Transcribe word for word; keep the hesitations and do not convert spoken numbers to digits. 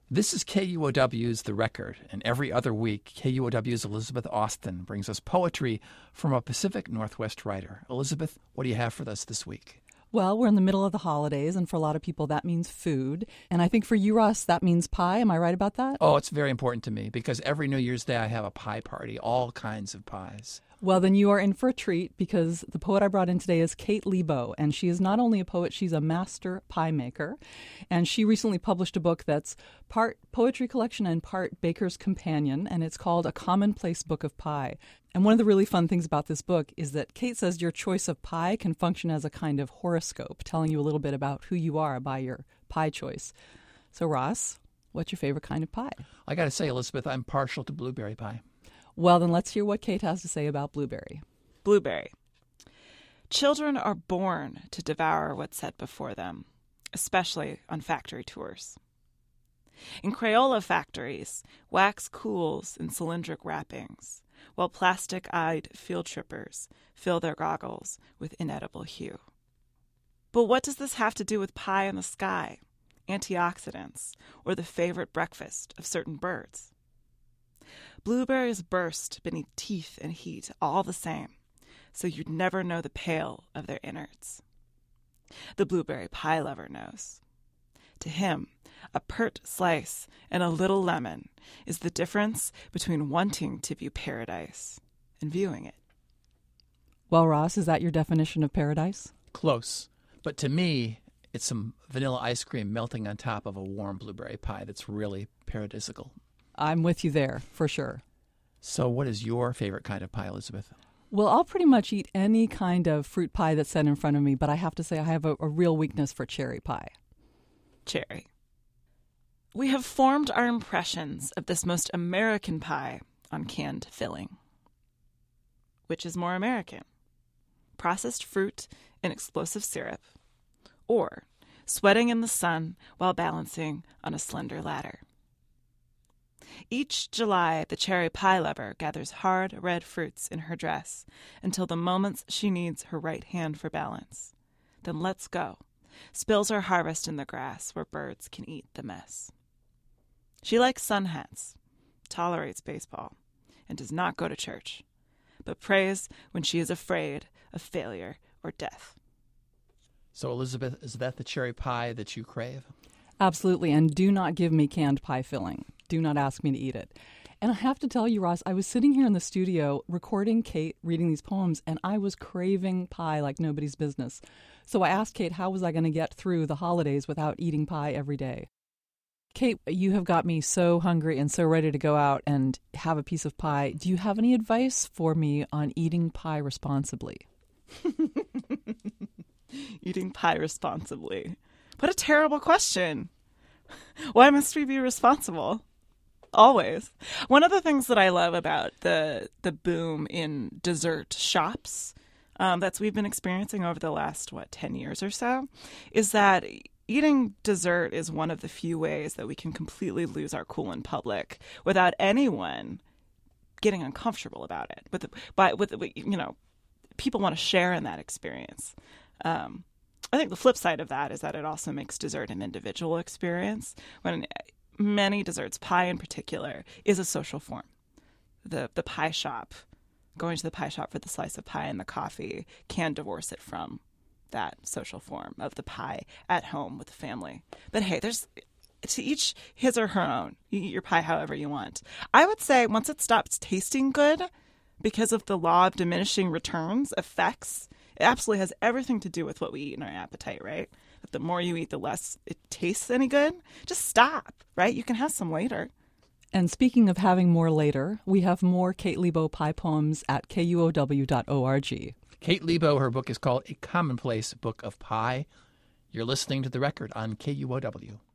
This is K U O W's The Record, and every other week, K U O W's Elizabeth Austin brings us poetry from a Pacific Northwest writer. Elizabeth, what do you have for us this week? Well, we're in the middle of the holidays, and for a lot of people, that means food. And I think for you, Ross, that means pie. Am I right about that? Oh, it's very important to me because every New Year's Day I have a pie party, all kinds of pies. Well, then you are in for a treat because the poet I brought in today is Kate Lebo, and she is not only a poet, she's a master pie maker. And she recently published a book that's part poetry collection and part baker's companion, and it's called A Commonplace Book of Pie. And one of the really fun things about this book is that Kate says your choice of pie can function as a kind of horoscope, telling you a little bit about who you are by your pie choice. So, Ross, what's your favorite kind of pie? I got to say, Elizabeth, I'm partial to blueberry pie. Well, then let's hear what Kate has to say about blueberry. Blueberry. Children are born to devour what's set before them, especially on factory tours. In Crayola factories, wax cools in cylindric wrappings, while plastic-eyed field trippers fill their goggles with inedible hue. But what does this have to do with pie in the sky, antioxidants, or the favorite breakfast of certain birds? Blueberries burst beneath teeth and heat all the same, so you'd never know the pale of their innards. The blueberry pie lover knows. To him, a pert slice and a little lemon is the difference between wanting to view paradise and viewing it. Well, Ross, is that your definition of paradise? Close. But to me, it's some vanilla ice cream melting on top of a warm blueberry pie that's really paradisical. I'm with you there, for sure. So what is your favorite kind of pie, Elizabeth? Well, I'll pretty much eat any kind of fruit pie that's set in front of me, but I have to say I have a, a real weakness for cherry pie. Cherry. We have formed our impressions of this most American pie on canned filling. Which is more American? Processed fruit in explosive syrup, or sweating in the sun while balancing on a slender ladder? Each July, the cherry pie lover gathers hard red fruits in her dress until the moments she needs her right hand for balance. Then lets go, spills her harvest in the grass where birds can eat the mess. She likes sun hats, tolerates baseball, and does not go to church, but prays when she is afraid of failure or death. So, Elizabeth, is that the cherry pie that you crave? Absolutely, and do not give me canned pie filling. Do not ask me to eat it. And I have to tell you, Ross, I was sitting here in the studio recording Kate reading these poems, and I was craving pie like nobody's business. So I asked Kate, how was I going to get through the holidays without eating pie every day? Kate, you have got me so hungry and so ready to go out and have a piece of pie. Do you have any advice for me on eating pie responsibly? Eating pie responsibly. What a terrible question. Why must we be responsible? Always. One of the things that I love about the the boom in dessert shops um, that's we've been experiencing over the last, what, ten years or so, is that eating dessert is one of the few ways that we can completely lose our cool in public without anyone getting uncomfortable about it. With, by, with you know, people want to share in that experience. Um, I think the flip side of that is that it also makes dessert an individual experience. When many desserts, pie in particular, is a social form. The the pie shop, going to the pie shop for the slice of pie and the coffee, can divorce it from that social form of the pie at home with the family. But hey, there's to each his or her own. You eat your pie however you want. I would say once it stops tasting good, because of the law of diminishing returns effects, it absolutely has everything to do with what we eat in our appetite, right? That the more you eat, the less it tastes any good. Just stop, right? You can have some later. And speaking of having more later, we have more Kate Lebo pie poems at K U O W dot org. Kate Lebo, her book is called A Commonplace Book of Pie. You're listening to The Record on K U O W.